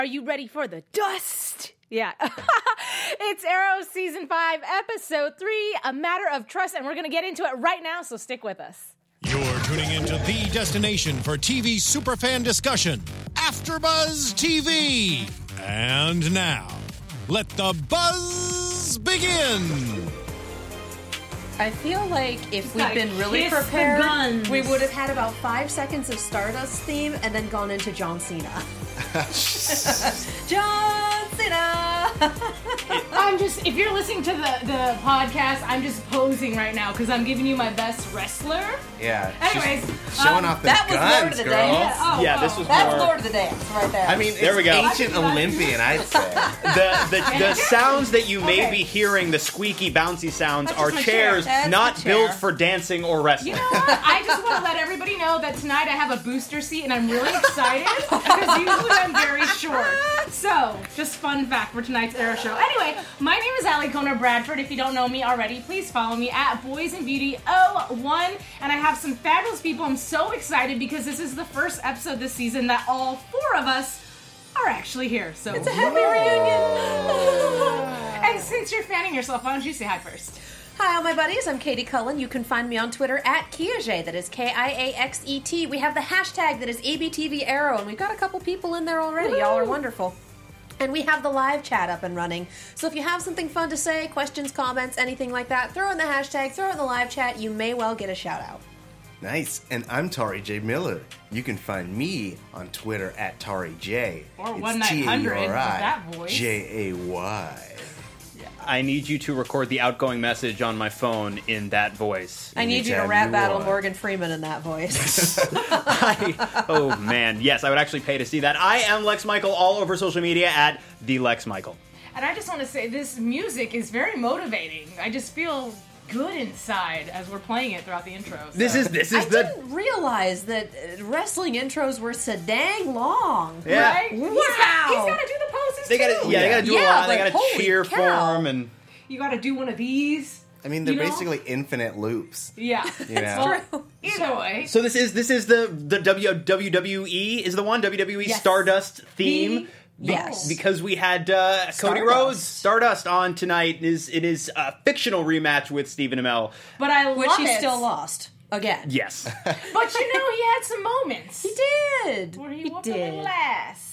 Are you ready for the dust? Yeah. It's Arrow Season 5, Episode 3, A Matter of Trust, and we're going to get into it right now, so stick with us. You're tuning into the destination for TV superfan discussion, AfterBuzz TV. And now, let the buzz begin. I feel like if we'd been really kiss the prepared, guns. we would have had about 5 seconds of Stardust theme and then gone into John Cena. John Cena! I'm just, if you're listening to the podcast, I'm just posing right now because I'm giving you my best wrestler. Yeah. Anyways, showing off the that was guns, Lord of the girl. Dance. Yeah, this was That's more... Lord of the Dance right there. I mean, There we go. ancient Olympian, I'd say. The sounds that you may be hearing, the squeaky, bouncy sounds, That's are just my chairs chair. That's not the chair. built for dancing or wrestling. you know what? I just want to let everybody know that tonight I have a booster seat and I'm really excited because usually I'm very short. So, just fun fact for tonight's Arrow show. Anyway, my name is Allie Kona Bradford. If you don't know me already, please follow me at Boys and Beauty 01. And I have some fabulous people. I'm so excited because this is the first episode this season that all 4 of us are actually here. So it's a happy reunion! And since you're fanning yourself, why don't you say hi first? Hi, all my buddies. I'm Katie Cullen. You can find me on Twitter at Kiaxet. That is Kiaxet. We have the hashtag that is ABTV Arrow, and we've got a couple people in there already. Y'all are wonderful. And we have the live chat up and running. So if you have something fun to say, questions, comments, anything like that, throw in the hashtag, throw in the live chat. You may well get a shout out. Nice. And I'm Tari J. Miller. You can find me on Twitter at Tari J. Or It's 1-900 with that voice. Tari-J-A-Y. I need you to record the outgoing message on my phone in that voice. I need you to Anytime rap you battle want. Morgan Freeman in that voice. Oh, man. Yes, I would actually pay to see that. I am Lex Michael all over social media at the Lex Michael. And I just want to say, this music is very motivating. I just feel good inside as we're playing it throughout the intro. So. This is I the... didn't realize that wrestling intros were so dang long. Yeah. Right? Wow. He's got to do the poses They too. gotta, they gotta do a Yeah, lot. They like, gotta holy cheer cow. for him and... You got to do one of these. I mean, they're You know? basically infinite loops. Yeah. You know? Well, either way. So this is the WWE is the one WWE Yes. Stardust theme. Yes. Because we had Cody Stardust. Rhodes Stardust on tonight. It is a fictional rematch with Stephen Amell. But I love Which he it. still lost. Again. Yes. But you know, he had some moments. He did. Where he whooped a little ass.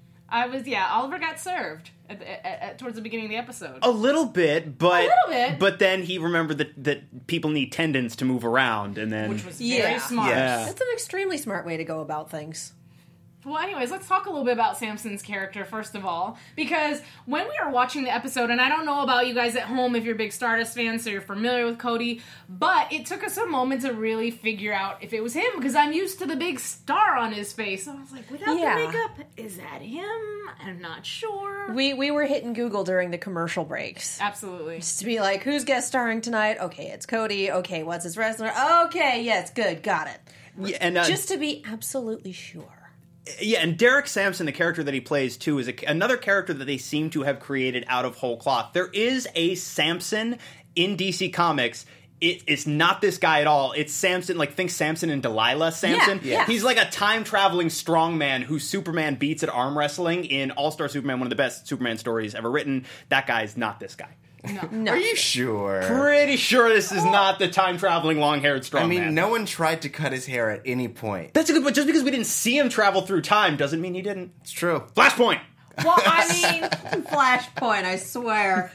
Oliver got served towards the beginning of the episode. A little bit, but A little bit. But then he remembered that people need tendons to move around, and then Which was very Yeah. smart. Yeah. That's an extremely smart way to go about things. Well, anyways, let's talk a little bit about Samson's character, first of all. Because when we were watching the episode, and I don't know about you guys at home if you're big Stardust fans, so you're familiar with Cody, but it took us a moment to really figure out if it was him, because I'm used to the big star on his face. So I was like, without Yeah. the makeup, is that him? I'm not sure. We were hitting Google during the commercial breaks. Absolutely. Just to be like, who's guest starring tonight? Okay, it's Cody. Okay, what's his wrestler? Okay, yes, good, got it. yeah, and Just to be absolutely sure. yeah, and Derek Sampson, the character that he plays too, is another character that they seem to have created out of whole cloth. There is a Samson in DC Comics. It's not this guy at all. It's Samson, like think Samson and Delilah Samson. Yeah. He's like a time-traveling strongman who Superman beats at arm wrestling in All-Star Superman, one of the best Superman stories ever written. That guy's not this guy. No. Are you sure? Pretty sure this is not the time-traveling long-haired strongman. I mean, no one tried to cut his hair at any point. That's a good point. Just because we didn't see him travel through time doesn't mean he didn't. It's true. Flashpoint! Well, I mean, Flashpoint, I swear.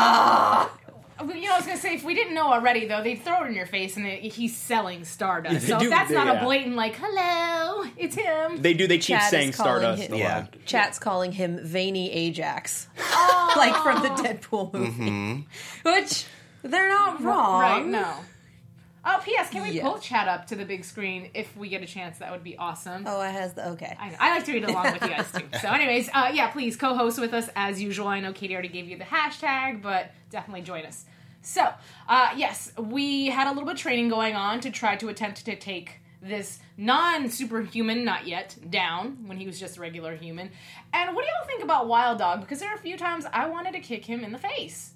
you know, I was going to say, if we didn't know already, though, they'd throw it in your face, and he's selling Stardust. Yeah, they So do, if that's not yeah. a blatant, like, hello, it's him. They keep Chad saying is calling Stardust him- a Yeah. lot. Chat's calling him Veiny Ajax. Like from the Deadpool movie. Which, they're not wrong. Right, no. Oh, P.S., can we Yeah. pull Chat up to the big screen if we get a chance? That would be awesome. Oh, it has the, okay. I know. I like to read along with you guys, too. So anyways, yeah, please co-host with us as usual. I know Katie already gave you the hashtag, but definitely join us. So, yes, we had a little bit of training going on to try to attempt to take this non-superhuman, not yet, down when he was just a regular human. And what do y'all think about Wild Dog? Because there are a few times I wanted to kick him in the face.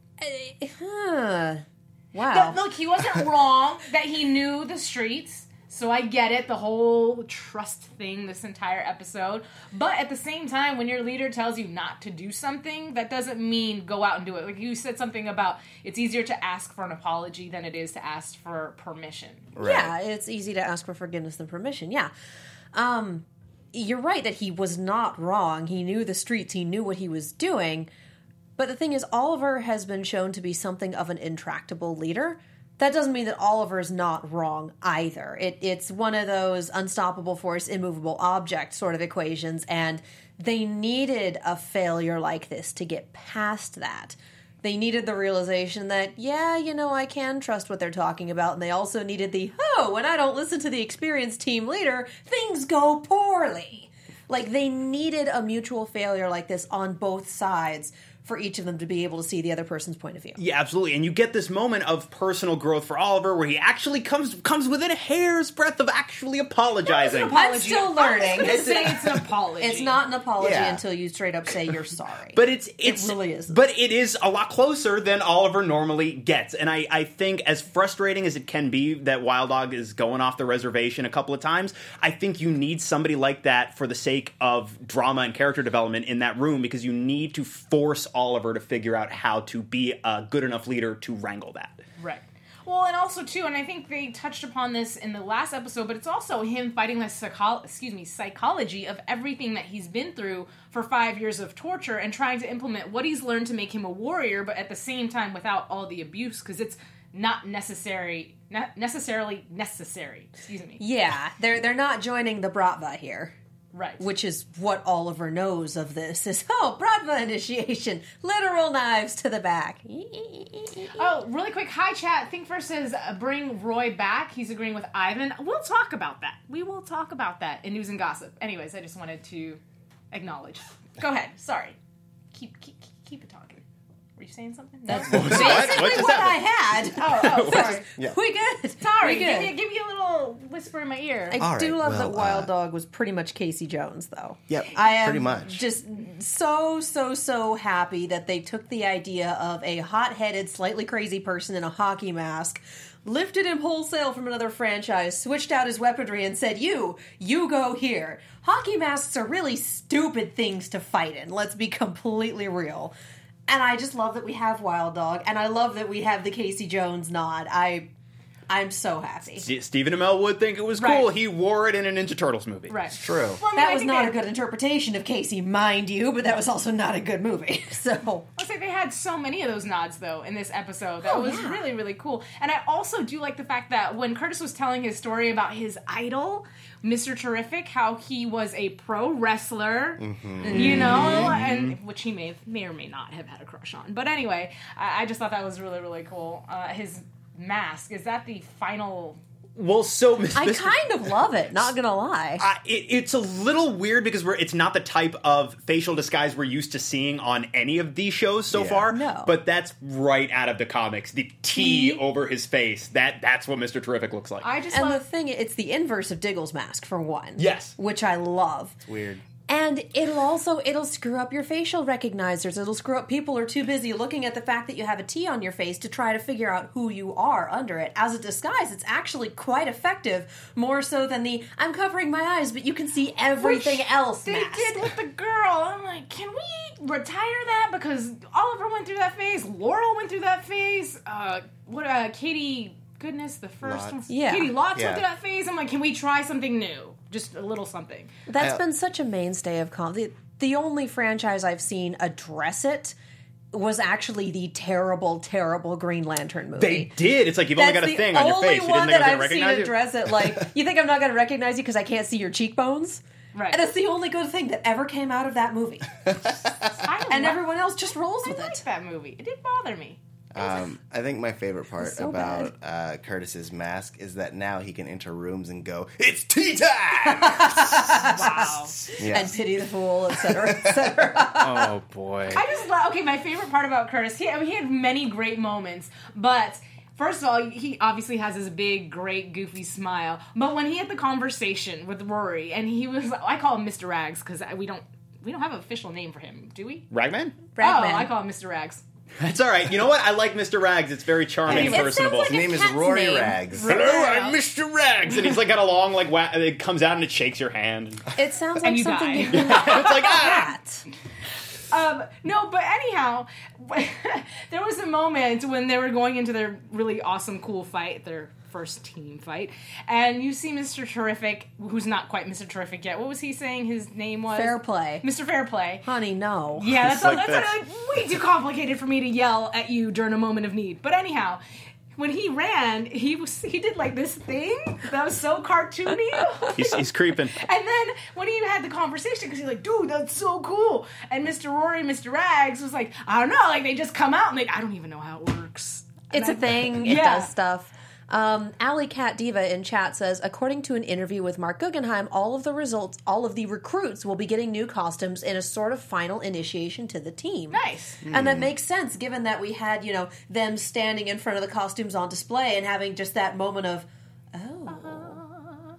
Wow. Look, he wasn't wrong that he knew the streets. So I get it, the whole trust thing this entire episode. But at the same time, when your leader tells you not to do something, that doesn't mean go out and do it. Like you said something about it's easier to ask for an apology than it is to ask for permission. Right. Yeah, it's easy to ask for forgiveness than permission. Yeah. You're right that he was not wrong. He knew the streets. He knew what he was doing. But the thing is, Oliver has been shown to be something of an intractable leader. That doesn't mean that Oliver is not wrong either. It's one of those unstoppable force, immovable object sort of equations, and they needed a failure like this to get past that. They needed the realization that, yeah, I can trust what they're talking about, and they also needed when I don't listen to the experienced team leader, things go poorly. Like, they needed a mutual failure like this on both sides for each of them to be able to see the other person's point of view. Yeah, absolutely. And you get this moment of personal growth for Oliver where he actually comes within a hair's breadth of actually apologizing. I'm still learning. It's an apology. It's not an apology Yeah. until you straight up say you're sorry. But it really isn't. But it is a lot closer than Oliver normally gets. And I think as frustrating as it can be that Wild Dog is going off the reservation a couple of times, I think you need somebody like that for the sake of drama and character development in that room, because you need to force Oliver to figure out how to be a good enough leader to wrangle that. Right. Well, and also, too, and I think they touched upon this in the last episode, but it's also him fighting the psychology of everything that he's been through for 5 years of torture and trying to implement what he's learned to make him a warrior, but at the same time without all the abuse, because it's not necessarily necessary. Excuse me. Yeah, they're not joining the Bratva here. Right. Which is what Oliver knows of this, is, Bratva initiation, literal knives to the back. Oh, really quick, hi chat. Think first says bring Roy back. He's agreeing with Ivan. We'll talk about that. We will talk about that in News and Gossip. Anyways, I just wanted to acknowledge. Go ahead. Sorry. Keep it talking. Were you saying something? No? That's basically what I had. Oh, sorry. Yeah. We good. Sorry. We good. Give you a little whisper in my ear. I All do right, love well, that Wild Dog was pretty much Casey Jones, though. Yep, I am pretty much. just so happy that they took the idea of a hot-headed, slightly crazy person in a hockey mask, lifted him wholesale from another franchise, switched out his weaponry, and said, you go here. Hockey masks are really stupid things to fight in, let's be completely real. And I just love that we have Wild Dog, and I love that we have the Casey Jones nod. I'm so happy. Stephen Amell would think it was cool. Right. He wore it in a Ninja Turtles movie. Right. True. Well, I mean, That I was think not they- a good interpretation of Casey, mind you, but that was also not a good movie. So I'll say they had so many of those nods, though, in this episode. That was yeah. really, really cool. And I also do like the fact that when Curtis was telling his story about his idol, Mr. Terrific, how he was a pro wrestler, and which he may or may not have had a crush on. But anyway, I just thought that was really, really cool. His mask, is that the final... Well, so I kind of love it, not gonna lie. it's a little weird because it's not the type of facial disguise we're used to seeing on any of these shows so Yeah. far. No. But that's right out of the comics. The T over his face. That's what Mr. Terrific looks like. I just And the love... thing, it's the inverse of Diggle's mask, for one. Yes. Which I love. Weird. And it'll screw up your facial recognizers. It'll screw up people who are too busy looking at the fact that you have a T on your face to try to figure out who you are under it. As a disguise, it's actually quite effective, more so than the I'm covering my eyes, but you can see everything else They mask. did with the girl. I'm like, can we retire that? Because Oliver went through that phase. Laurel went through that phase. Katie... Goodness, the first one. Yeah. Katie Lotz Yeah. went through that phase. I'm like, can we try something new? Just a little something. That's been such a mainstay of the only franchise I've seen address it was actually the terrible, terrible Green Lantern movie. They did. It's like you've only got a thing on your face. You That's the only one didn't think that I was I've going to seen recognize you? address it. Like, you think I'm not going to recognize you because I can't see your cheekbones? Right. And it's the only good thing that ever came out of that movie. And everyone else just rolls I with liked it. that movie. It did bother me. I think my favorite part so about Curtis's mask is that now he can enter rooms and go, "It's tea time!" Wow. Yes. And pity the fool, etc., etc. Oh, boy. I just love... Okay, my favorite part about Curtis, he had many great moments, but... First of all, he obviously has this big, great, goofy smile. But when he had the conversation with Rory, and he was... I call him Mr. Rags, because we don't have an official name for him, do we? Ragman? Ragman. Oh, I call him Mr. Rags. That's all right. You know what? I like Mr. Rags. It's very charming and It personable. sounds His like name is cat's Rory name. Rags. Hello, I'm Mr. Rags, and he's like got a long it comes out and it shakes your hand. It sounds And like you something die. you do. It's like Cat. No, but anyhow, there was a moment when they were going into their really awesome, cool fight, their first team fight, and you see Mr. Terrific, who's not quite Mr. Terrific yet. What was he saying his name was? Fair play. Mr. Fairplay. Honey, no. Yeah, It's that's like way too complicated for me to yell at you during a moment of need. But anyhow, when he ran, he did like this thing that was so cartoony. he's creeping. And then when he had the conversation, because he's like, dude, that's so cool. And Mr. Rory, Mr. Rags was like, I don't know, like they just come out and I don't even know how it works. It's a thing. It Yeah. does stuff. Alley Cat Diva in chat says, according to an interview with Mark Guggenheim, all of the recruits will be getting new costumes in a sort of final initiation to the team. Nice. And that makes sense given that we had, them standing in front of the costumes on display and having just that moment of, oh.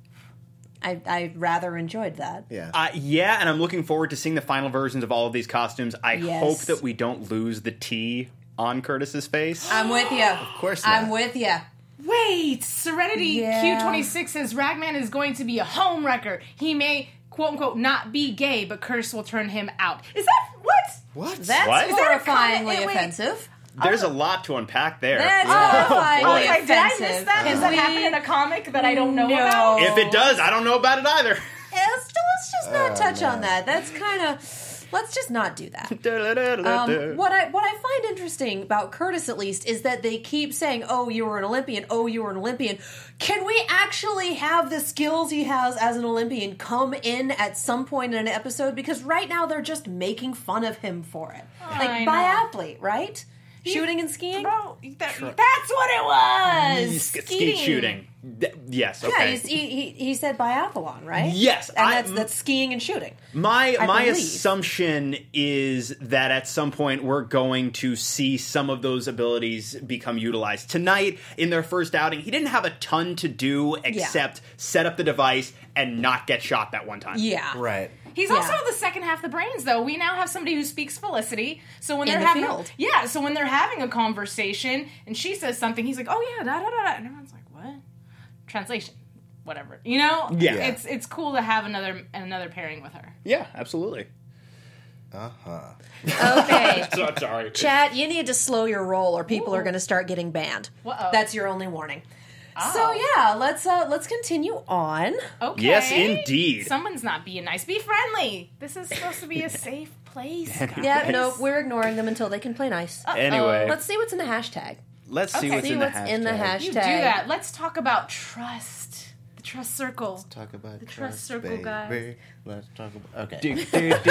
I rather enjoyed that. Yeah. Yeah, and I'm looking forward to seeing the final versions of all of these costumes. I Yes. hope that we don't lose the T on Curtis's face. I'm with you. Of course not. I'm with you. Wait, Serenity Yeah. Q26 says Ragman is going to be a home wrecker. He may, quote unquote, not be gay, but Curtis will turn him out. Is that what? What? That's What? Is that a horrifyingly comment? Wait. offensive. There's a lot to unpack there. That's I horrifyingly was like, did I offensive. miss that? Does Can that we- happen in a comic that I don't know No. about? If it does, I don't know about it either. Let's just not touch on that. That's kind of... Let's just not do that. What I find interesting about Curtis, at least, is that they keep saying, "Oh, you were an Olympian. Oh, you were an Olympian." Can we actually have the skills he has as an Olympian come in at some point in an episode? Because right now they're just making fun of him for it, I like know. biathlete, right? Shooting and skiing. Bro, that's what it was. Skeet shooting. Yes, okay. Yeah, he said biathlon, right? Yes, and that's skiing and shooting. My believe. assumption is that at some point we're going to see some of those abilities become utilized. Tonight, in their first outing, he didn't have a ton to do except set up the device and not get shot that one time. Yeah, Right. He's Yeah. also the second half of the brains, though. We now have somebody who speaks Felicity. So when In they're the having, field. so when they're having a conversation and she says something, he's like, "Oh yeah, da da da da," and everyone's like, "What?" Translation, whatever. Yeah. It's cool to have another pairing with her. Yeah, absolutely. Okay. So sorry. Chat, you need to slow your roll or people are going to start getting banned. Uh-oh. That's your only warning. Oh. So yeah, let's continue on. Okay. Yes, indeed. Someone's not being nice. Be friendly. This is supposed to be a safe place, guys. Yeah, nope, we're ignoring them until they can play nice. Anyway, Let's see what's in the hashtag. let's see Okay. what's See in the what's hashtag. in the hashtag. You do that. Let's talk about trust. The trust circle. Talk about the trust circle, guys. Let's talk about. Okay. I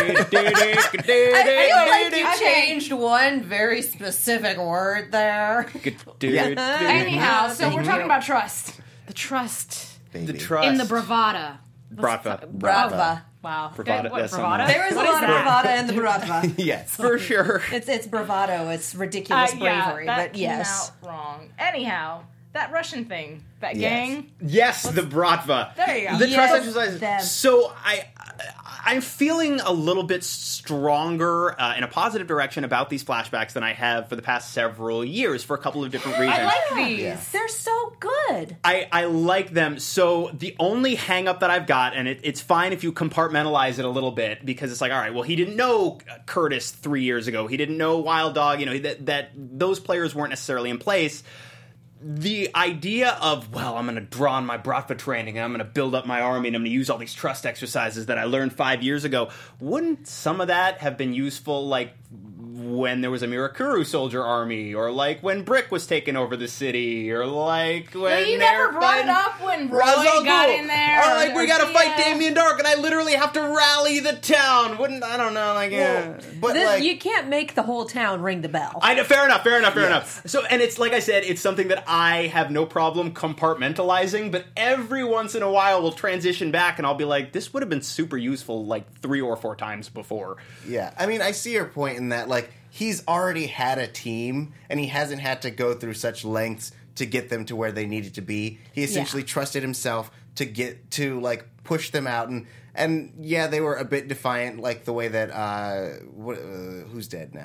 feel like you changed one very specific word there. Anyhow, so we're talking about trust. The trust The trust. in the bravada. Bravada. Brava. Wow. Bravada, What, that's bravada? something. There is What a is lot of that? bravada in the bravada. Yes. For sure. It's bravado. It's ridiculous bravery. that But came yes. out wrong. Anyhow, that Russian thing, that Yes. gang. Yes, the Bratva. There you go. The Yes, trust exercise. them. So I'm feeling a little bit stronger in a positive direction about these flashbacks than I have for the past several years for a couple of different reasons. I like these. Yeah. They're so good. I like them. So the only hang up that I've got, and it's fine if you compartmentalize it a little bit, because it's like, all right, well, he didn't know Curtis 3 years ago. He didn't know Wild Dog, that those players weren't necessarily in place. The idea of, well, I'm going to draw on my Bratva training and I'm going to build up my army and I'm going to use all these trust exercises that I learned 5 years ago. Wouldn't some of that have been useful, like, when there was a Mirakuru soldier army, or like when Brick was taking over the city, or like when But you never brought it up when Roy Ra's al got Ghul. in there. Or like we got to Garcia. fight Damien Dark, and I literally have to rally the town. Wouldn't I don't know, like But You can't make the whole town ring the bell. I know, fair enough. Yes. So, and it's like I said, it's something that I have no problem compartmentalizing, but every once in a while we'll transition back and I'll be like, this would have been super useful like 3 or 4 times before. Yeah, I mean, I see your point in that, like, he's already had a team, and he hasn't had to go through such lengths to get them to where they needed to be. He essentially trusted himself to get to, like, push them out, and yeah, they were a bit defiant, like the way that, who's dead now?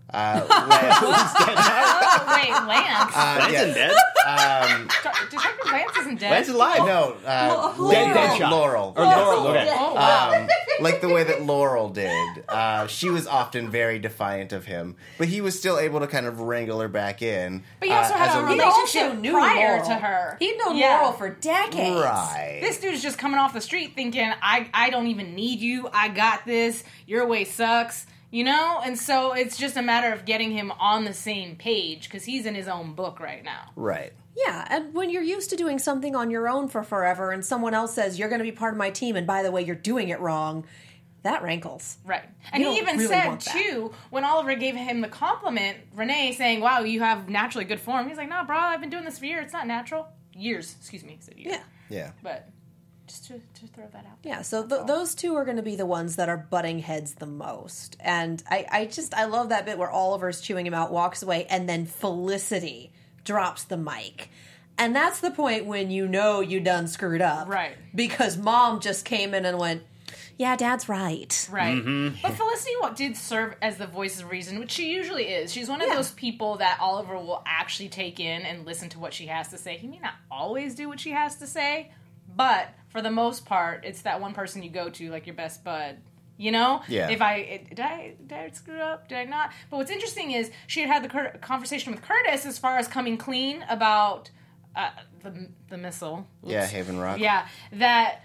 Oh, wait, Lance. Lance yes. isn't dead. Detective Lance isn't dead. Lance is alive. No, Deadshot. Laurel. Or Laurel. Okay. Oh, wow. Like the way that Laurel did. She was often very defiant of him, but he was still able to kind of wrangle her back in. But he also had as a He relationship also knew prior Laurel. to her. He'd known Yeah. Laurel for decades. Right. This dude's just coming off the street thinking, I don't even need you. I got this. Your way sucks. You know? And so it's just a matter of getting him on the same page because he's in his own book right now. Right. Yeah, and when you're used to doing something on your own for forever and someone else says, you're going to be part of my team, and by the way, you're doing it wrong, that rankles. Right. And You he don't even really said, want that. too, when Oliver gave him the compliment, Renee saying, wow, you have naturally good form. He's like, nah, bro, I've been doing this for years. It's not natural. Years. Excuse me. He said years. Yeah. Yeah. But just to throw that out there. Yeah, so those two are going to be the ones that are butting heads the most. And I love that bit where Oliver's chewing him out, walks away, and then Felicity drops the mic. And that's the point when you know you done screwed up. Right. Because Mom just came in and went, yeah, Dad's right. Right. But Felicity did serve as the voice of reason, which she usually is. She's one of those people that Oliver will actually take in and listen to what she has to say. He may not always do what she has to say, but for the most part, it's that one person you go to, like your best bud. You know? Yeah. Did I screw up? Did I not? But what's interesting is she had the conversation with Curtis as far as coming clean about the missile. Oops. Yeah, Haven Rock. Yeah, that...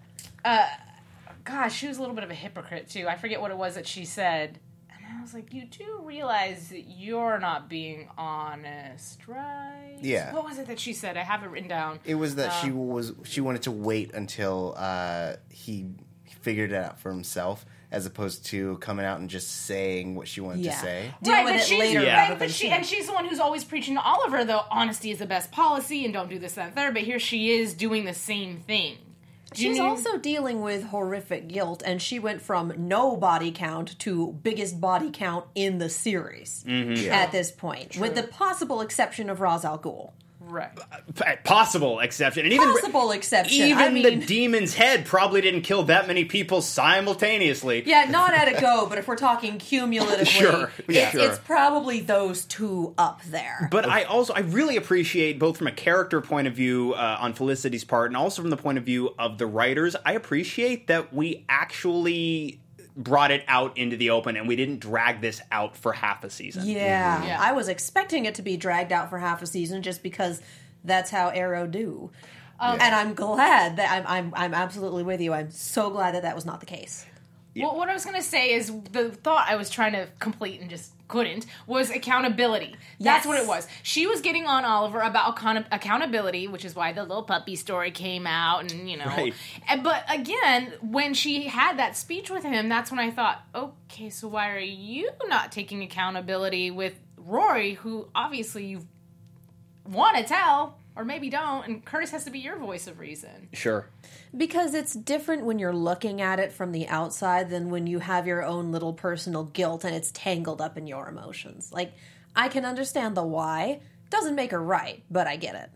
gosh, she was a little bit of a hypocrite, too. I forget what it was that she said. And I was like, you do realize that you're not being honest, right? Yeah. What was it that she said? I have it written down. It was that she wanted to wait until he figured it out for himself, as opposed to coming out and just saying what she wanted to say. Deal with it later rather than she's the one who's always preaching to Oliver, though, honesty is the best policy and don't do this, that, and third. But here she is doing the same thing. She's also dealing with horrific guilt, and she went from no body count to biggest body count in the series at this point, with the possible exception of Ra's al Ghul. Right. Possible exception. And Possible exception. Even I mean, the demon's head probably didn't kill that many people simultaneously. yeah, not at a go, but if we're talking cumulatively, Sure, yeah. it's probably those two up there. But I really appreciate, both from a character point of view on Felicity's part, and also from the point of view of the writers, I appreciate that we actually brought it out into the open and we didn't drag this out for half a season. Yeah, I was expecting it to be dragged out for half a season just because that's how Arrow do. And I'm glad that I'm absolutely with you. I'm so glad that was not the case. Well, what I was going to say is the thought I was trying to complete and just couldn't was accountability. That's Yes. what it was. She was getting on Oliver about accountability, which is why the little puppy story came out, and you know. Right. But again, when she had that speech with him, that's when I thought, okay, so why are you not taking accountability with Rory, who obviously you want to tell, or maybe don't, and Curtis has to be your voice of reason. Sure. Because it's different when you're looking at it from the outside than when you have your own little personal guilt and it's tangled up in your emotions. Like, I can understand the why. Doesn't make her right, but I get it.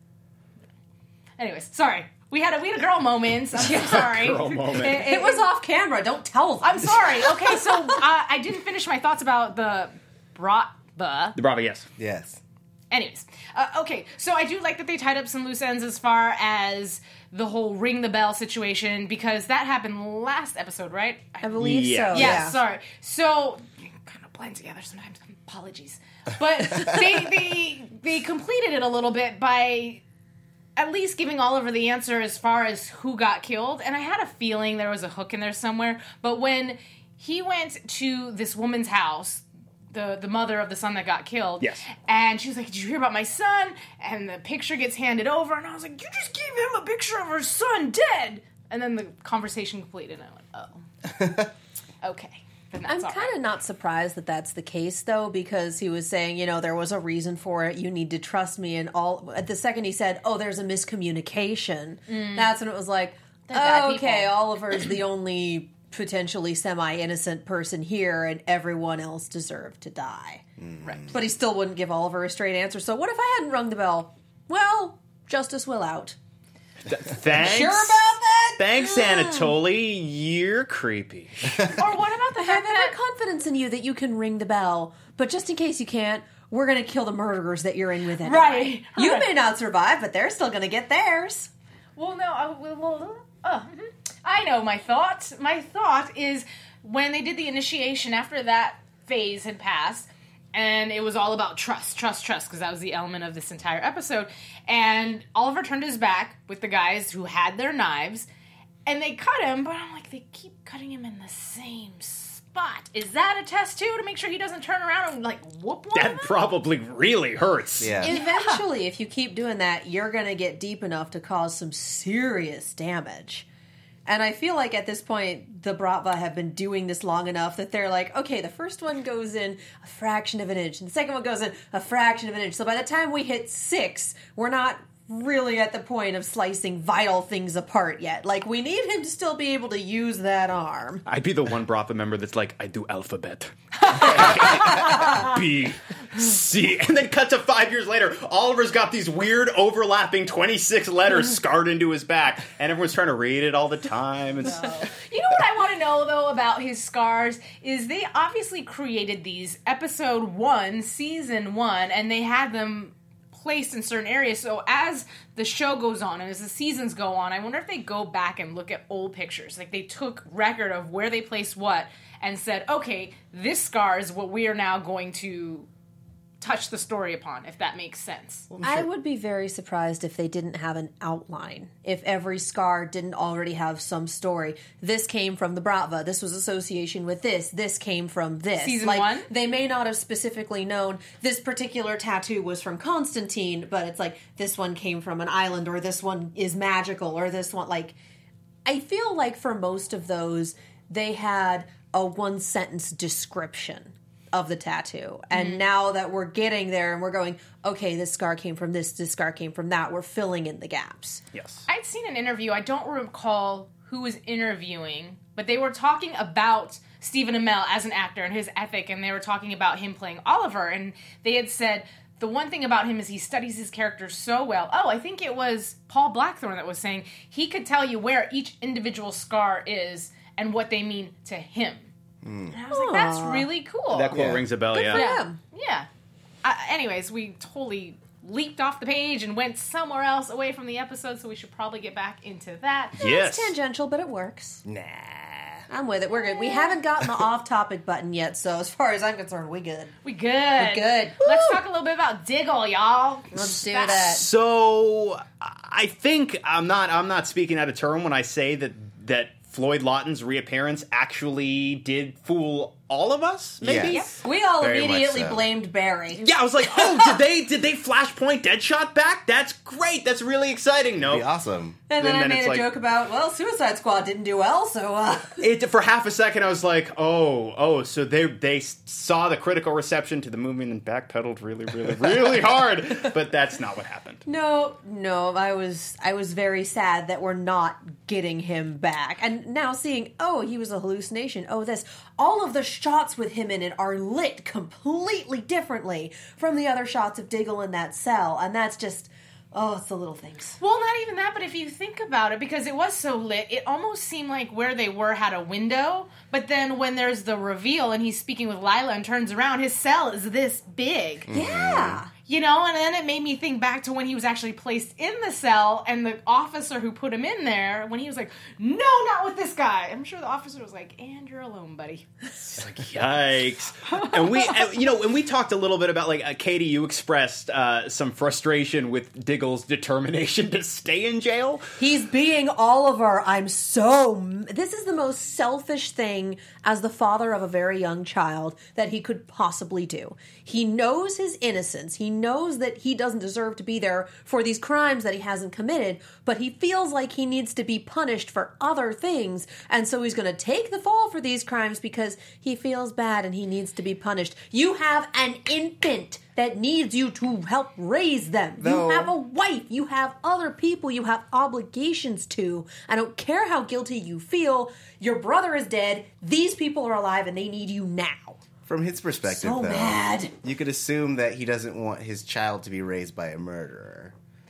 Anyways, sorry. We had a girl moment. I'm sorry. Girl moment. It was off camera. Don't tell them. I'm sorry. Okay, so I didn't finish my thoughts about the The Bravo, yes. Yes. Anyways, okay, so I do like that they tied up some loose ends as far as the whole ring the bell situation, because that happened last episode, right? I believe Yeah. so. Yeah, sorry. So, they kind of blend together sometimes. Apologies. But they completed it a little bit by at least giving Oliver the answer as far as who got killed. And I had a feeling there was a hook in there somewhere. But when he went to this woman's house, the mother of the son that got killed. Yes. And she was like, did you hear about my son? And the picture gets handed over. And I was like, you just gave him a picture of her son dead. And then the conversation completed. And I went, oh. Okay. Then that's I'm all kind of right. not surprised that that's the case, though, because he was saying, there was a reason for it. You need to trust me. And all at the second he said, oh, there's a miscommunication. That's when it was like, bad okay, people. Oliver's the only potentially semi-innocent person here, and everyone else deserved to die. Right. But he still wouldn't give Oliver a straight answer. So what if I hadn't rung the bell? Well, justice will out. Thanks. Sure about that? Thanks, Anatoly. You're creepy. Or what about the I have fact every that confidence in you that you can ring the bell, but just in case you can't, we're going to kill the murderers that you're in with anyway. Right. You may not survive, but they're still going to get theirs. Well, no, I know my thought. My thought is when they did the initiation after that phase had passed, and it was all about trust, because that was the element of this entire episode. And Oliver turned his back with the guys who had their knives, and they cut him, but I'm like, they keep cutting him in the same spot. Is that a test, too, to make sure he doesn't turn around and, like, whoop one That of them? probably really hurts. Yeah. Eventually, if you keep doing that, you're going to get deep enough to cause some serious damage. And I feel like at this point, the Bratva have been doing this long enough that they're like, okay, the first one goes in a fraction of an inch, and the second one goes in a fraction of an inch. So by the time we hit 6, we're not really at the point of slicing vital things apart yet. Like, we need him to still be able to use that arm. I'd be the one Bratva member that's like, I do alphabet. B, C. And then cut to 5 years later, Oliver's got these weird overlapping 26 letters scarred into his back, and everyone's trying to read it all the time. And You know what I want to know, though, about his scars is they obviously created these episode 1, season 1, and they had them placed in certain areas. So as the show goes on and as the seasons go on, I wonder if they go back and look at old pictures. Like, they took record of where they placed what and said, okay, this scar is what we are now going to touch the story upon, if that makes sense. I would be very surprised if they didn't have an outline. If every scar didn't already have some story. This came from the Bratva. This was association with this. This came from this. Season 1? They may not have specifically known this particular tattoo was from Constantine, but it's like this one came from an island, or this one is magical, or this one, like, I feel like for most of those, they had a one-sentence description of the tattoo. And now that we're getting there and we're going, okay, this scar came from this scar came from that, we're filling in the gaps. yes. I'd seen an interview, I don't recall who was interviewing, but they were talking about Stephen Amell as an actor and his ethic, and they were talking about him playing Oliver, and they had said the one thing about him is he studies his character so well. Oh, I think it was Paul Blackthorne that was saying he could tell you where each individual scar is and what they mean to him. And I was like, that's really cool. That quote rings a bell, yeah. Yeah. Yeah. Anyways, we totally leaped off the page and went somewhere else away from the episode, so we should probably get back into that. Yes. It's tangential, but it works. Nah. I'm with it. We're good. We haven't gotten the off-topic button yet, so as far as I'm concerned, we good. We good. We're good. Let's talk a little bit about Diggle, y'all. Let's do that. So I think I'm not speaking out of turn when I say that Floyd Lawton's reappearance actually did fool all of us, maybe? Yes. We all Very much immediately so. blamed Barry. Yeah, I was like, oh, did they Flashpoint Deadshot back? That's great. That's really exciting. No. Be awesome. And then I then made it's a like- joke about, well, Suicide Squad didn't do well, so For half a second, I was like, oh, so they saw the critical reception to the movie and then backpedaled really, really, really hard. But that's not what happened. No, I was very sad that we're not getting him back. And now seeing, oh, he was a hallucination. Oh, this. All of the shots with him in it are lit completely differently from the other shots of Diggle in that cell. And that's just, oh, it's the little things. Well, not even that, but if you think about it, because it was so lit, it almost seemed like where they were had a window, but then when there's the reveal and he's speaking with Lila and turns around, his cell is this big. Yeah. You know, and then it made me think back to when he was actually placed in the cell and the officer who put him in there, when he was like, no, not with this guy. I'm sure the officer was like, and you're alone, buddy. Yikes. And we talked a little bit about, like, Katie, you expressed some frustration with Diggle's determination to stay in jail. He's being Oliver. This is the most selfish thing as the father of a very young child that he could possibly do. He knows his innocence. He knows that he doesn't deserve to be there for these crimes that he hasn't committed, but he feels like he needs to be punished for other things, and so he's going to take the fall for these crimes because he feels bad and he needs to be punished. You have an infant that needs you to help raise them. No. You have a wife. You have other people you have obligations to. I don't care how guilty you feel. Your brother is dead. These people are alive and they need you now. From his perspective, So though, mad. you could assume that he doesn't want his child to be raised by a murderer.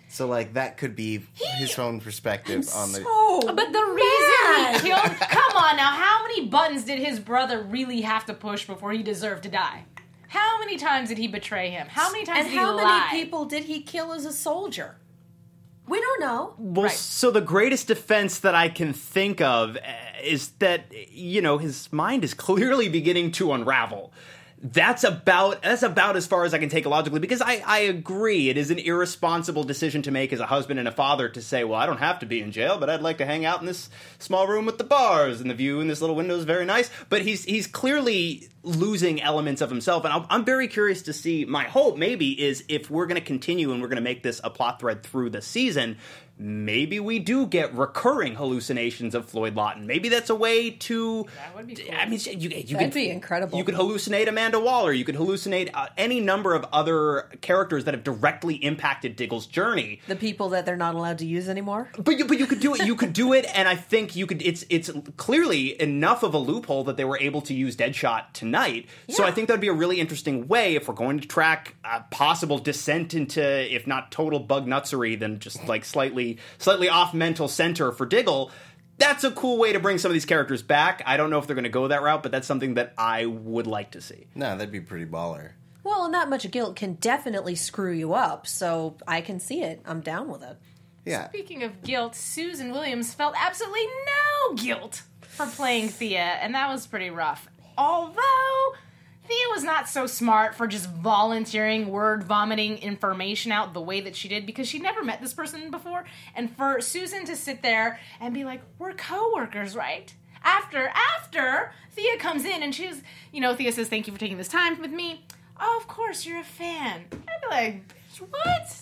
So, like, that could be his own perspective on the... But the reason he killed... Come on now, how many buttons did his brother really have to push before he deserved to die? How many times did he betray him? How many times did he lie? And how many people did he kill as a soldier? We don't know. Well, so the greatest defense that I can think of is that, his mind is clearly beginning to unravel. That's about as far as I can take it logically, because I agree it is an irresponsible decision to make as a husband and a father to say, well, I don't have to be in jail, but I'd like to hang out in this small room with the bars, and the view in this little window is very nice. But he's clearly losing elements of himself, and I'm very curious to see. My hope maybe is if we're going to continue and we're going to make this a plot thread through the season, maybe we do get recurring hallucinations of Floyd Lawton. Maybe that's a way to... That would be cool. I mean, That'd be incredible. You could hallucinate Amanda Waller. You could hallucinate any number of other characters that have directly impacted Diggle's journey. The people that they're not allowed to use anymore? But you could do it. You could do it, and I think you could... It's clearly enough of a loophole that they were able to use Deadshot tonight. Yeah. So I think that would be a really interesting way if we're going to track a possible descent into, if not total bug nutsery, then just like slightly off mental center for Diggle. That's a cool way to bring some of these characters back. I don't know if they're going to go that route, but that's something that I would like to see. No, that'd be pretty baller. Well, and that much guilt can definitely screw you up, so I can see it. I'm down with it. Yeah. Speaking of guilt, Susan Williams felt absolutely no guilt for playing Thea, and that was pretty rough. Although... Thea was not so smart for just volunteering, word-vomiting information out the way that she did, because she'd never met this person before. And for Susan to sit there and be like, we're co-workers, right? After Thea comes in and she's, Thea says, thank you for taking this time with me. Oh, of course, you're a fan. I'd be like, bitch, what?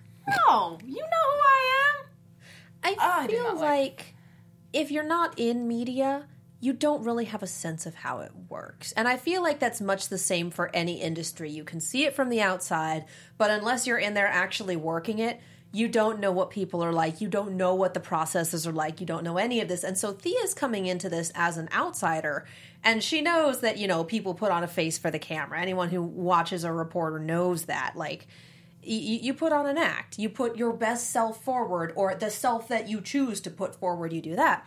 No, you know who I am? I feel like if you're not in media... you don't really have a sense of how it works. And I feel like that's much the same for any industry. You can see it from the outside, but unless you're in there actually working it, you don't know what people are like. You don't know what the processes are like. You don't know any of this. And so Thea's coming into this as an outsider, and she knows that, people put on a face for the camera. Anyone who watches a reporter knows that. Like, you put on an act. You put your best self forward, or the self that you choose to put forward, you do that.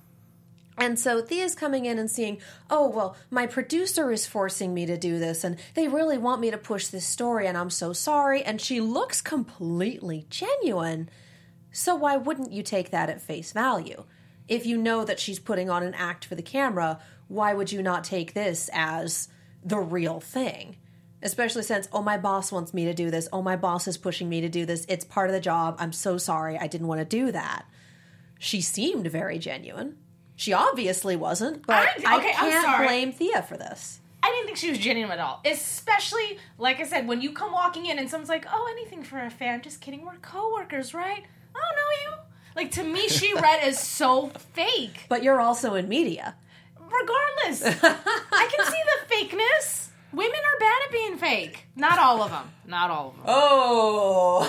And so Thea's coming in and seeing, oh, well, my producer is forcing me to do this, and they really want me to push this story, and I'm so sorry. And she looks completely genuine. So why wouldn't you take that at face value? If you know that she's putting on an act for the camera, why would you not take this as the real thing? Especially since, oh, my boss wants me to do this. Oh, my boss is pushing me to do this. It's part of the job. I'm so sorry. I didn't want to do that. She seemed very genuine. She obviously wasn't, but I can't blame Thea for this. I didn't think she was genuine at all. Especially, like I said, when you come walking in and someone's like, oh, anything for a fan. Just kidding, we're coworkers, right? I don't know you. Like, to me, she read as so fake. But you're also in media. Regardless, I can see the fakeness. Women are bad at being fake. Not all of them. Not all of them. Oh.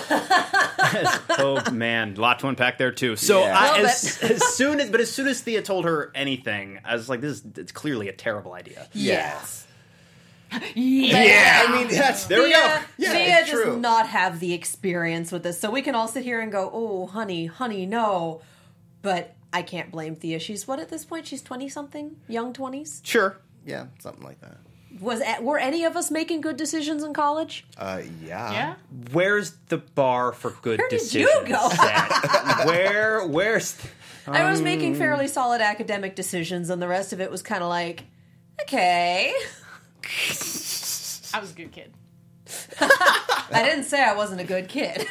Oh, man. A lot to unpack there, too. So, as soon as Thea told her anything, I was like, it's clearly a terrible idea. Yes. Yeah. I mean, there we go. Yeah, Thea does not have the experience with this. So we can all sit here and go, oh, honey, no. But I can't blame Thea. She's, what at this point? She's 20-something? Young 20s? Sure. Yeah, something like that. Were any of us making good decisions in college? Yeah. Yeah? Where's the bar for good decisions? Where did you go? Where's... I was making fairly solid academic decisions, and the rest of it was kind of like, okay. I was a good kid. I didn't say I wasn't a good kid.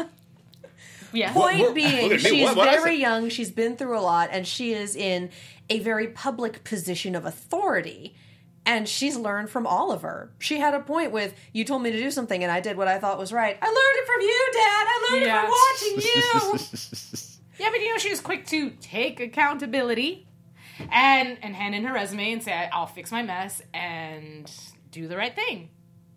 Yeah. Point being, she's very young, she's been through a lot, and she is in a very public position of authority. And she's learned from Oliver. She had a point with, you told me to do something and I did what I thought was right. I learned it from you, Dad. I learned it from watching you. Yeah, but she was quick to take accountability and hand in her resume and say, I'll fix my mess and do the right thing.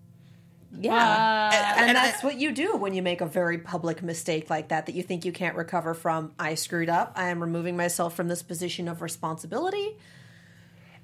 Yeah. And that's what you do when you make a very public mistake like that you think you can't recover from. I screwed up. I am removing myself from this position of responsibility.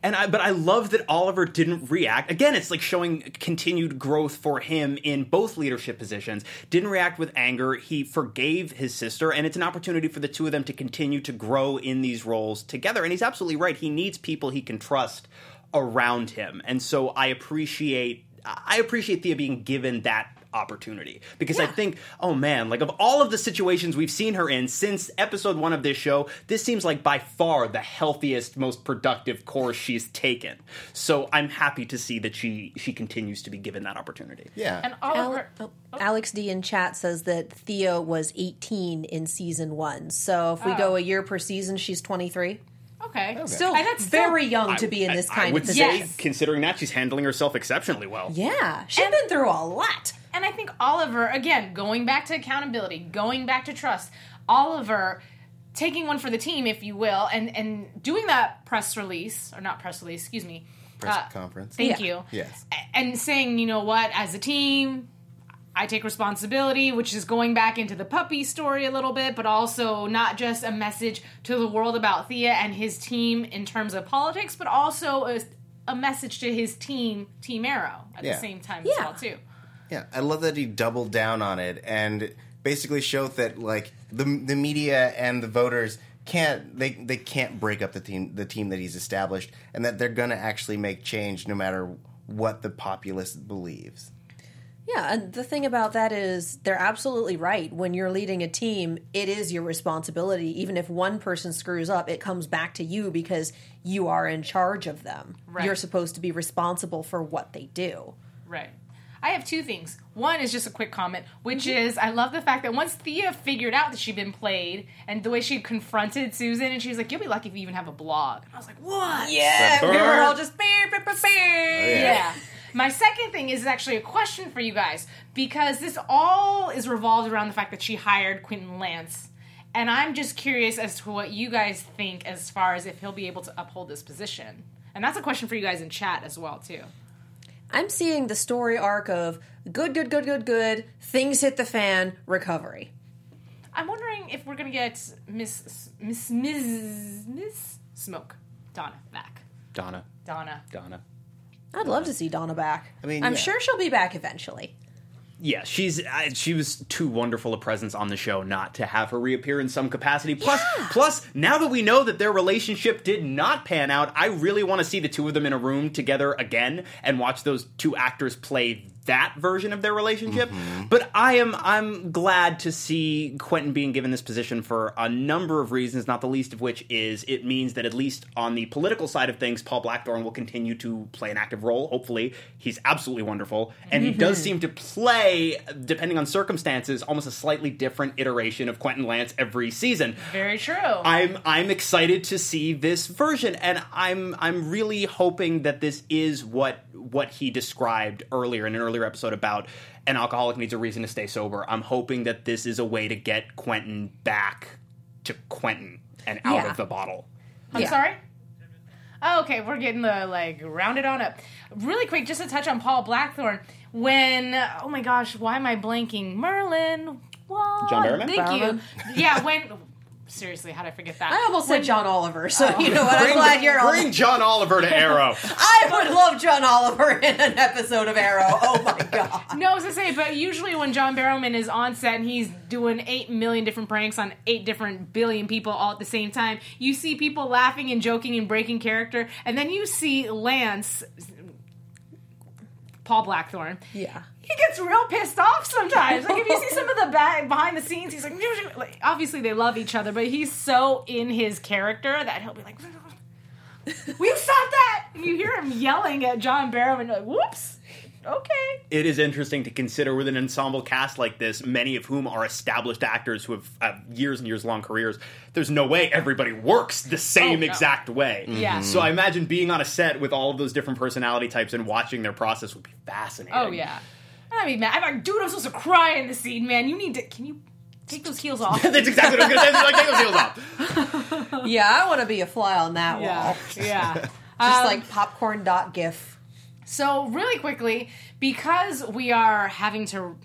But I love that Oliver didn't react. Again, it's like showing continued growth for him in both leadership positions. Didn't react with anger. He forgave his sister, and it's an opportunity for the two of them to continue to grow in these roles together. And he's absolutely right. He needs people he can trust around him. And so I appreciate Thea being given that opportunity, because I think, oh man, like of all of the situations we've seen her in since episode 1 of this show, this seems like by far the healthiest, most productive course she's taken. So I'm happy to see that she continues to be given that opportunity. Yeah. And Oliver... Alex D in chat says that Thea was 18 in season 1. So if we go a year per season, she's 23. Okay. Still And that's very young to be in this kind of position. I would say, considering that, she's handling herself exceptionally well. Yeah, she's been through a lot. And I think Oliver, again, going back to accountability, going back to trust, Oliver taking one for the team, if you will, and doing that press release, or not press release, excuse me. Press conference. Thank you. Yes. And saying, you know what, as a team, I take responsibility, which is going back into the puppy story a little bit, but also not just a message to the world about Thea and his team in terms of politics, but also a message to his team, Team Arrow, at the same time as well, too. Yeah, I love that he doubled down on it and basically showed that like the media and the voters can't break up the team that he's established, and that they're going to actually make change no matter what the populace believes. Yeah, and the thing about that is they're absolutely right. When you're leading a team, it is your responsibility. Even if one person screws up, it comes back to you because you are in charge of them. Right. You're supposed to be responsible for what they do. Right. I have two things. One is just a quick comment, which is I love the fact that once Thea figured out that she'd been played and the way she confronted Susan, and she was like, you'll be lucky if you even have a blog. And I was like, what? Yeah, we were all just... Yeah. My second thing is actually a question for you guys, because this all is revolved around the fact that she hired Quentin Lance. And I'm just curious as to what you guys think as far as if he'll be able to uphold this position. And that's a question for you guys in chat as well, too. I'm seeing the story arc of good, things hit the fan, recovery. I'm wondering if we're going to get Miss Smoke, Donna, back. Donna. I'd love to see Donna back. I mean, I'm sure she'll be back eventually. Yeah, she was too wonderful a presence on the show not to have her reappear in some capacity. Plus, now that we know that their relationship did not pan out, I really want to see the two of them in a room together again and watch those two actors play that version of their relationship. Mm-hmm. But I'm glad to see Quentin being given this position for a number of reasons, not the least of which is it means that at least on the political side of things, Paul Blackthorne will continue to play an active role, hopefully. He's absolutely wonderful. And he does seem to play, depending on circumstances, almost a slightly different iteration of Quentin Lance every season. Very true. I'm excited to see this version, and I'm really hoping that this is what he described earlier in an earlier episode about an alcoholic needs a reason to stay sober. I'm hoping that this is a way to get Quentin back to Quentin and out of the bottle. I'm sorry? Oh, okay, we're getting the, rounded on up. Really quick, just to touch on Paul Blackthorne. When, oh my gosh, why am I blanking? Merlin, what? John Barrowman? Thank you. Yeah, seriously, how did I forget that? I almost said John Oliver, so you know what? I'm glad you're on. Bring John Oliver to Arrow. I would love John Oliver in an episode of Arrow. Oh my god. No, I was gonna say, but usually when John Barrowman is on set and he's doing 8 million different pranks on 8 different billion people all at the same time, you see people laughing and joking and breaking character, and then you see Lance, Paul Blackthorne. Yeah. He gets real pissed off sometimes. Like, if you see some of the behind the scenes, he's like, obviously they love each other, but he's so in his character that he'll be like, will you stop that? And you hear him yelling at John Barrowman, like, whoops, okay. It is interesting to consider with an ensemble cast like this, many of whom are established actors who have years and years long careers. There's no way everybody works the same exact way. Yeah. So I imagine being on a set with all of those different personality types and watching their process would be fascinating. Oh, yeah. I mean, man, I'm like, dude, I'm supposed to cry in the scene, man. Can you take those heels off? That's exactly what I was going to say. Like, take those heels off. Yeah, I want to be a fly on that wall. Yeah. Just like popcorn.gif. So, really quickly, because we are having to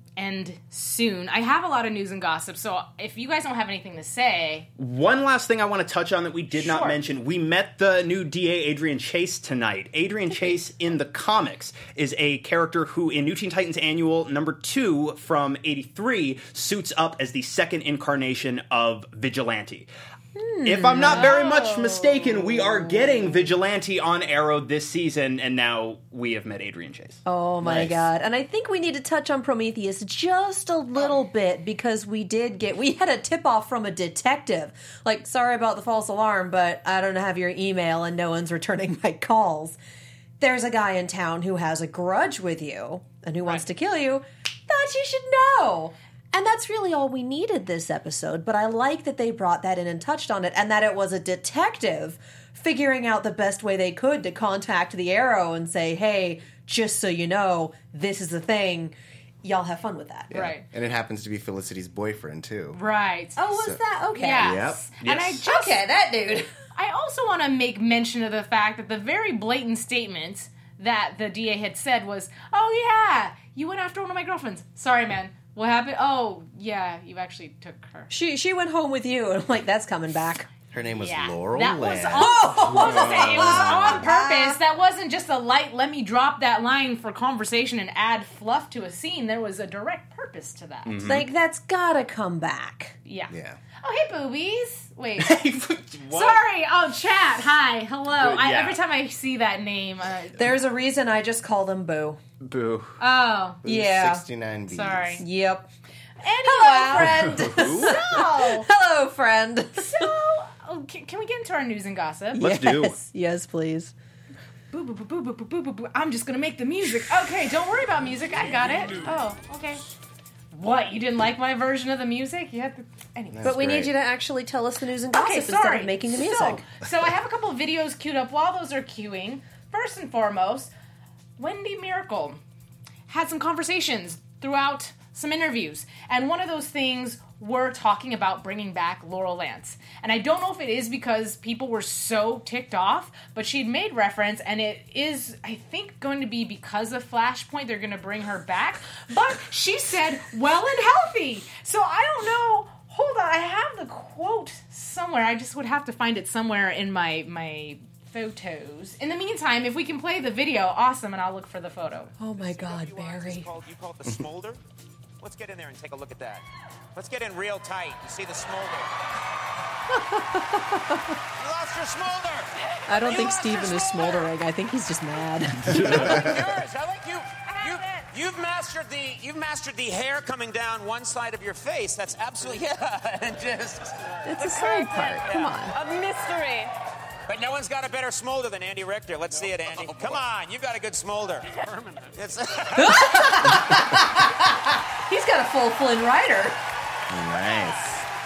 end soon. I have a lot of news and gossip, so if you guys don't have anything to say... One last thing I want to touch on that we did not mention. We met the new DA, Adrian Chase, tonight. Adrian Chase in the comics is a character who, in New Teen Titans Annual #2 from '83, suits up as the second incarnation of Vigilante. If I'm not very much mistaken, we are getting Vigilante on Arrow this season, and now we have met Adrian Chase. Oh my god. And I think we need to touch on Prometheus just a little bit, because we had a tip-off from a detective. Like, sorry about the false alarm, but I don't have your email and no one's returning my calls. There's a guy in town who has a grudge with you and who wants to kill you. Thought you should know. And that's really all we needed this episode, but I like that they brought that in and touched on it, and that it was a detective figuring out the best way they could to contact the Arrow and say, hey, just so you know, this is the thing. Y'all have fun with that. Yeah. Right. And it happens to be Felicity's boyfriend, too. Right. Oh, was that? Okay. Yes. Yep. And I Yes. just... Okay, that dude. I also want to make mention of the fact that the very blatant statement that the DA had said was, oh yeah, you went after one of my girlfriends. Sorry, man. What happened? Oh, yeah, you actually took her. She went home with you, and I'm like, that's coming back. Her name was Yeah. Laurel That was Land. it was on purpose. That wasn't just a light, let me drop that line for conversation and add fluff to a scene. There was a direct purpose to that. Like, that's gotta come back. Yeah. Yeah. Oh, hey, boobies. Wait. What? Sorry. Oh, chat. Hi. Hello. Yeah. Every time I see that name. There's a reason I just call them Boo. Boo. Oh. Yeah. 69 Bs. Sorry. Yep. Anyway. Hello, friend. So, Hello, friend. can we get into our news and gossip? Let's do. Yes, please. Boo, boo, boo, boo, boo, boo, boo, boo. I'm just gonna make the music. Okay, don't worry about music. I got it. Oh, okay. What? You didn't like my version of the music? You had to. Anyway. But we great. need you to actually tell us the news and gossip Okay, instead sorry. of making the music. So I have a couple of videos queued up. While those are queuing, first and foremost, Wendy Miracle had some conversations throughout some interviews, and one of those things were talking about bringing back Laurel Lance. And I don't know if it is because people were so ticked off, but she'd made reference, and it is, I think, going to be because of Flashpoint they're going to bring her back. But she said, well and healthy. So I don't know. Hold on, I have the quote somewhere. I just would have to find it somewhere in my photos. In the meantime, if we can play the video, awesome, and I'll look for the photo. Oh my God, Barry. You call it the smolder? Let's get in there and take a look at that. Let's get in real tight. You see the smolder? You lost your smolder. I don't You think lost your Steven is smolder. smoldering. I think he's just mad. Yours. I like you. You've mastered the hair coming down one side of your face. That's absolutely and just It's a side part. Come on. A mystery. But no one's got a better smolder than Andy Richter. Let's see it, Andy. Come on, you've got a good smolder. It's He's got a full Flynn Rider. Nice.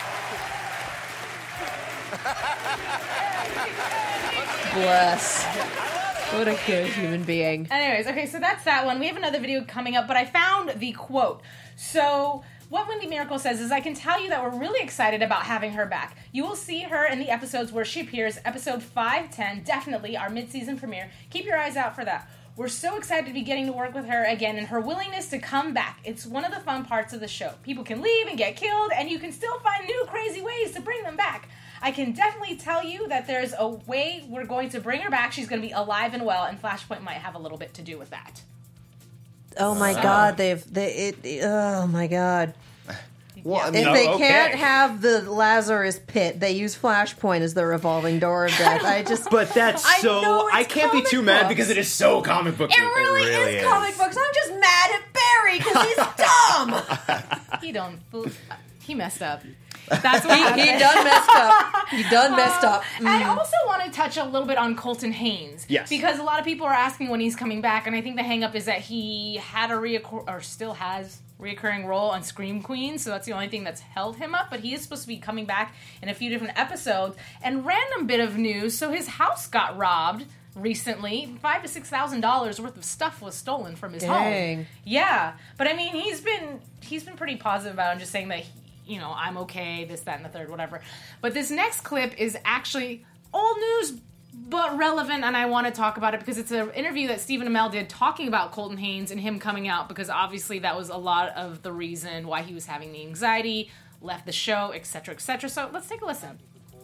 Bless. What a good human being. Anyways, okay, so that's that one. We have another video coming up, but I found the quote. So, what Wendy Miracle says is, I can tell you that we're really excited about having her back. You will see her in the episodes where she appears, episode 5, 10, definitely our mid-season premiere. Keep your eyes out for that. We're so excited to be getting to work with her again and her willingness to come back. It's one of the fun parts of the show. People can leave and get killed, and you can still find new crazy ways to bring them back. I can definitely tell you that there's a way we're going to bring her back. She's going to be alive and well, and Flashpoint might have a little bit to do with that. Oh my God, oh my God. Well, I If mean, they okay. can't have the Lazarus pit, they use Flashpoint as the revolving door of death. But that's I so... know it's I can't be comic too mad books. because it is so comic book. It really, really is is. comic books. I'm just mad at Barry because he's dumb. He messed up. That's what he happened. done messed up. He done messed up. I also want to touch a little bit on Colton Haynes. Yes. Because a lot of people are asking when he's coming back, and I think the hang-up is that he had or still has reoccurring role on Scream Queen, so that's the only thing that's held him up, but he is supposed to be coming back in a few different episodes. And random bit of news, so his house got robbed recently. $5,000 to $6,000 worth of stuff was stolen from his Dang. home. Yeah. But I mean, he's been pretty positive about it, just saying that I'm okay, this, that, and the third, whatever. But this next clip is actually old news, but relevant, and I want to talk about it because it's an interview that Stephen Amell did talking about Colton Haynes and him coming out, because obviously that was a lot of the reason why he was having the anxiety, left the show, etc., etc. So let's take a listen.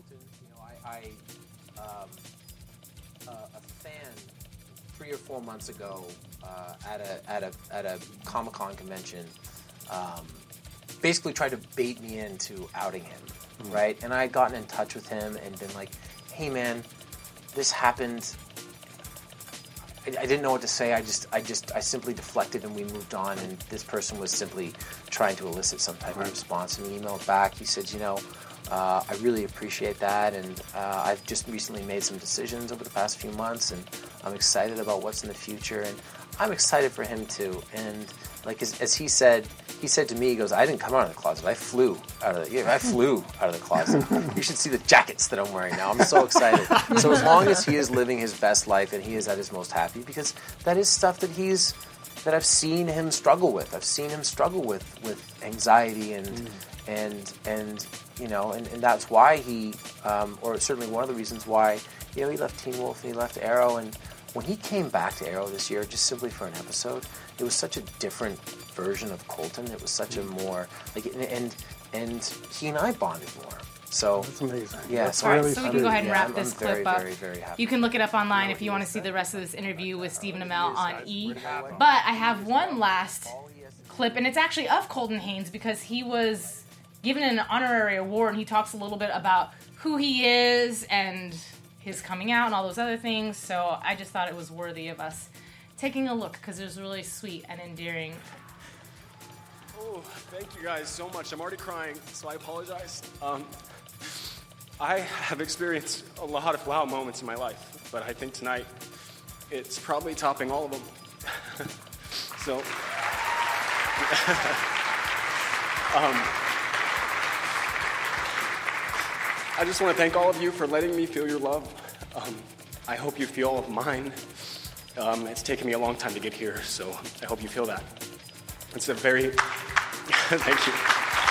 A fan 3 or 4 months ago at a Comic-Con convention basically tried to bait me into outing him, right? And I had gotten in touch with him and been like, hey man, this happened. I didn't know what to say. I simply deflected and we moved on, and this person was simply trying to elicit some type of response. And he emailed back. He said, I really appreciate that, and I've just recently made some decisions over the past few months, and I'm excited about what's in the future, and I'm excited for him too. And like as he said to me, he goes, I didn't come out of the closet. I flew out of the closet. You should see the jackets that I'm wearing now. I'm so excited. So as long as he is living his best life and he is at his most happy, because that is stuff that I've seen him struggle with. I've seen him struggle with anxiety and that's why he, or certainly one of the reasons why, he left Teen Wolf and he left Arrow, and when he came back to Arrow this year, just simply for an episode, it was such a different version of Colton. It was such a more and he and I bonded more. So that's amazing. Yeah, that's all right, so we can go ahead and wrap this clip up. Very, very happy. You can look it up online if you want to see the rest of this interview with Stephen Amell on E! But I have one last clip, and it's actually of Colton Haynes, because he was given an honorary award, and he talks a little bit about who he is and his coming out and all those other things. So I just thought it was worthy of us taking a look, because it was really sweet and endearing. Oh, thank you guys so much. I'm already crying, so I apologize. I have experienced a lot of wow moments in my life, but I think tonight it's probably topping all of them. So, I just want to thank all of you for letting me feel your love. I hope you feel all of mine. It's taken me a long time to get here, so I hope you feel that. It's a very... Thank you.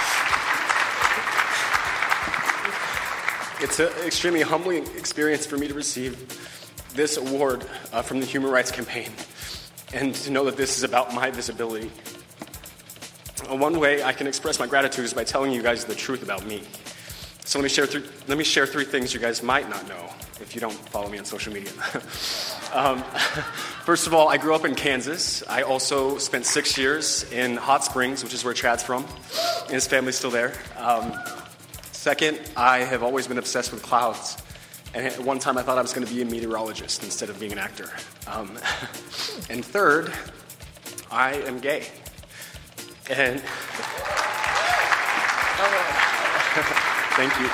It's an extremely humbling experience for me to receive this award from the Human Rights Campaign, and to know that this is about my visibility. One way I can express my gratitude is by telling you guys the truth about me. So let me share three things you guys might not know if you don't follow me on social media. First of all, I grew up in Kansas. I also spent 6 years in Hot Springs, which is where Chad's from, and his family's still there. Second, I have always been obsessed with clouds. And at one time I thought I was going to be a meteorologist instead of being an actor. And third, I am gay. And thank you.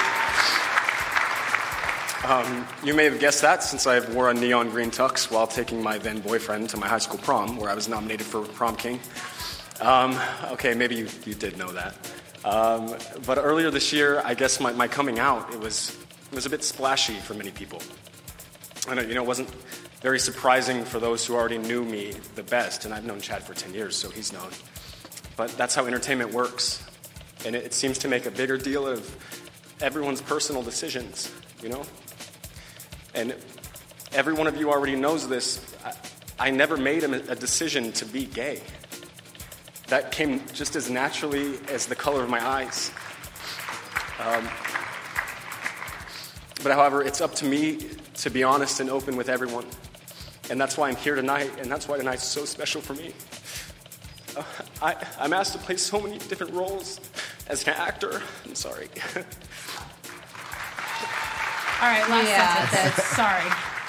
You may have guessed that since I wore a neon green tux while taking my then boyfriend to my high school prom, where I was nominated for prom king. Okay, maybe you did know that. But earlier this year, I guess my coming out, it was a bit splashy for many people. And it wasn't very surprising for those who already knew me the best, and I've known Chad for 10 years, so he's known. But that's how entertainment works. And it seems to make a bigger deal of everyone's personal decisions, And every one of you already knows this. I never made a decision to be gay. That came just as naturally as the color of my eyes. But however, it's up to me to be honest and open with everyone. And that's why I'm here tonight, and that's why tonight's so special for me. I'm asked to play so many different roles as an actor. I'm sorry. All right, last sentence. Sorry.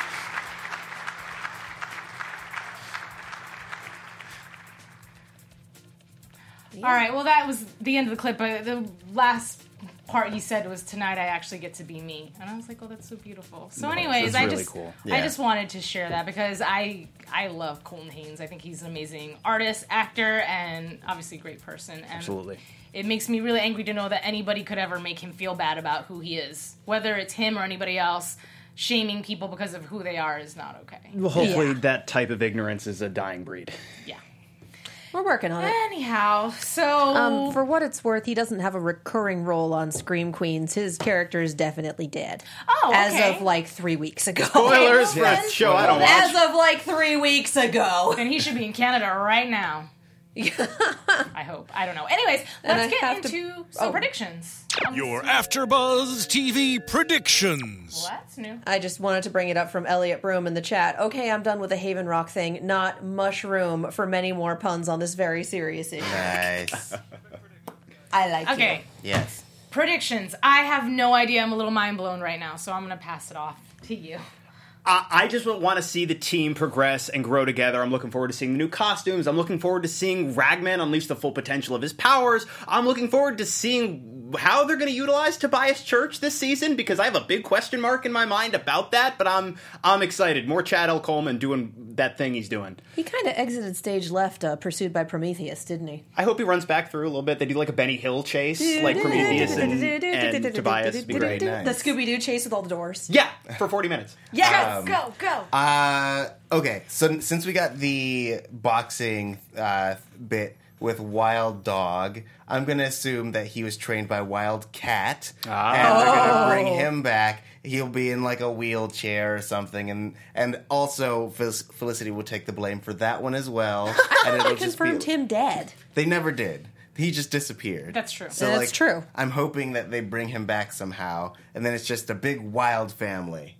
Yeah. All right, well, that was the end of the clip, but the last part he said was, tonight I actually get to be me. And I was like, oh, that's so beautiful. So anyways, that's really cool. Yeah. I just wanted to share that because I love Colton Haynes. I think he's an amazing artist, actor, and obviously great person. And absolutely. It makes me really angry to know that anybody could ever make him feel bad about who he is. Whether it's him or anybody else, shaming people because of who they are is not okay. Well, hopefully that type of ignorance is a dying breed. Yeah. We're working on it. Anyhow, so For what it's worth, he doesn't have a recurring role on Scream Queens. His character is definitely dead. Oh, okay. As of like 3 weeks ago. Spoilers for a then- show I don't watch. As of like 3 weeks ago. then he should be in Canada right now. I hope. I don't know. Anyways, And let's I have get to- into some predictions. Your AfterBuzz TV predictions. Well, that's new. I just wanted to bring it up from Elliot Broom in the chat. Okay, I'm done with the Haven Rock thing. Not much room for many more puns on this very serious issue. Nice. I like Okay, Yes. predictions. I have no idea. I'm a little mind blown right now, so I'm going to pass it off to you. I just want to see the team progress and grow together. I'm looking forward to seeing the new costumes. I'm looking forward to seeing Ragman unleash the full potential of his powers. I'm looking forward to seeing how they're going to utilize Tobias Church this season, because I have a big question mark in my mind about that, but I'm excited. More Chad L. Coleman doing that thing he's doing. He kind of exited stage left, pursued by Prometheus, didn't he? I hope he runs back through a little bit. They do like a Benny Hill chase, like Prometheus and Tobias. It'd be great. Nice. The Scooby-Doo chase with all the doors. Yeah, for 40 minutes. Yes! Go. Okay, so since we got the boxing bit with Wild Dog, I'm going to assume that he was trained by Wild Cat, and they're going to bring him back. He'll be in like a wheelchair or something, and also Felicity will take the blame for that one as well. And I confirmed him dead. They never did. He just disappeared. That's true. So, That's true. I'm hoping that they bring him back somehow, and then it's just a big wild family.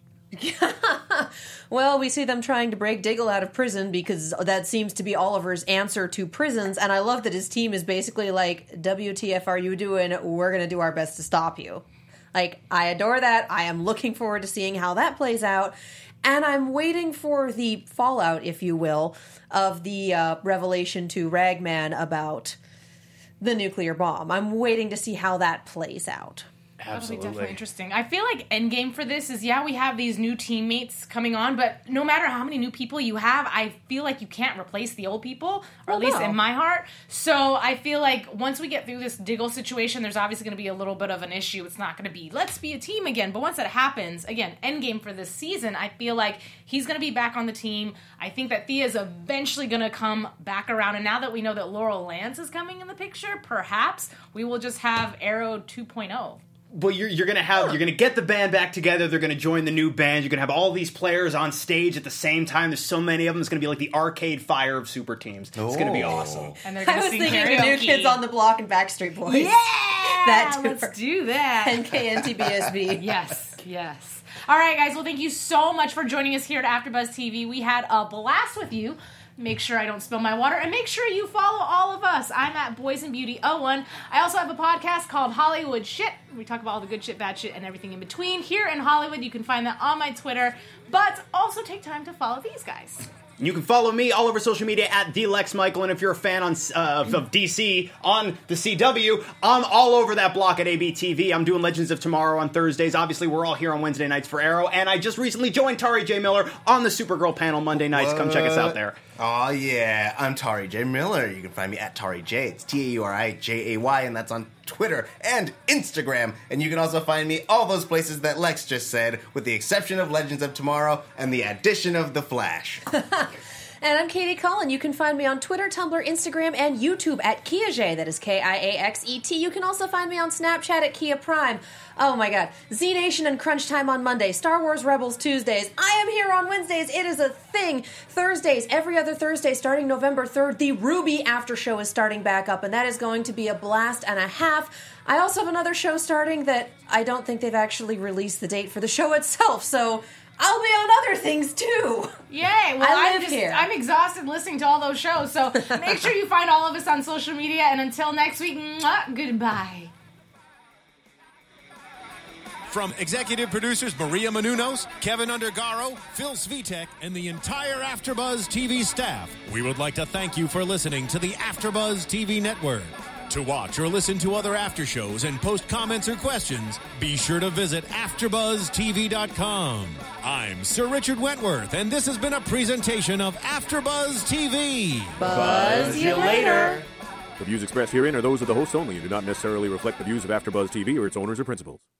Well, we see them trying to break Diggle out of prison because that seems to be Oliver's answer to prisons, and I love that his team is basically like, WTF are you doing? We're going to do our best to stop you. Like, I adore that. I am looking forward to seeing how that plays out, and I'm waiting for the fallout, if you will, of the revelation to Ragman about the nuclear bomb. I'm waiting to see how that plays out. That'll be definitely interesting. I feel like endgame for this is, we have these new teammates coming on, but no matter how many new people you have, I feel like you can't replace the old people, or at least in my heart. So I feel like once we get through this Diggle situation, there's obviously going to be a little bit of an issue. It's not going to be, let's be a team again. But once that happens, again, endgame for this season, I feel like he's going to be back on the team. I think that Thea's eventually going to come back around. And now that we know that Laurel Lance is coming in the picture, perhaps we will just have Arrow 2.0. Well, you're gonna get the band back together. They're gonna join the new band. You're gonna have all these players on stage at the same time. There's so many of them. It's gonna be like the Arcade Fire of super teams. It's gonna be awesome. And they're I going to was sing thinking karaoke. of New Kids on the Block and Backstreet Boys. Yeah, That too. let's do that. And KNTBSB. Yes. All right, guys. Well, thank you so much for joining us here at AfterBuzz TV. We had a blast with you. Make sure I don't spill my water, and make sure you follow all of us. I'm at Boys and Beauty 01. I also have a podcast called Hollywood Shit. We talk about all the good shit, bad shit, and everything in between here in Hollywood. You can find that on my Twitter, but also take time to follow these guys. You can follow me all over social media at TheLexMichael, and if you're a fan of DC on the CW, I'm all over that block at ABTV. I'm doing Legends of Tomorrow on Thursdays. Obviously, we're all here on Wednesday nights for Arrow, and I just recently joined Tari J. Miller on the Supergirl panel Monday nights. Come check us out there. Oh yeah, I'm Tari J. Miller. You can find me at Tari J. It's TAURIJAY, and that's on Twitter and Instagram. And you can also find me all those places that Lex just said, with the exception of Legends of Tomorrow and the addition of The Flash. And I'm Katie Cullen. You can find me on Twitter, Tumblr, Instagram, and YouTube at Kiaxet. That is KIAXET. You can also find me on Snapchat at Kia Prime. Oh my god. Z Nation and Crunch Time on Monday. Star Wars Rebels Tuesdays. I am here on Wednesdays. It is a thing. Thursdays, every other Thursday, starting November 3rd, the Ruby After Show is starting back up, and that is going to be a blast and a half. I also have another show starting that I don't think they've actually released the date for the show itself, so I'll be on other things too. Yay! Well, I live here. I'm exhausted listening to all those shows, so make sure you find all of us on social media, and until next week, goodbye. From executive producers Maria Menounos, Kevin Undergaro, Phil Svitek, and the entire AfterBuzz TV staff, we would like to thank you for listening to the AfterBuzz TV network. To watch or listen to other after shows and post comments or questions, be sure to visit AfterBuzzTV.com. I'm Sir Richard Wentworth, and this has been a presentation of AfterBuzz TV. Buzz you later. The views expressed herein are those of the hosts only and do not necessarily reflect the views of AfterBuzz TV or its owners or principals.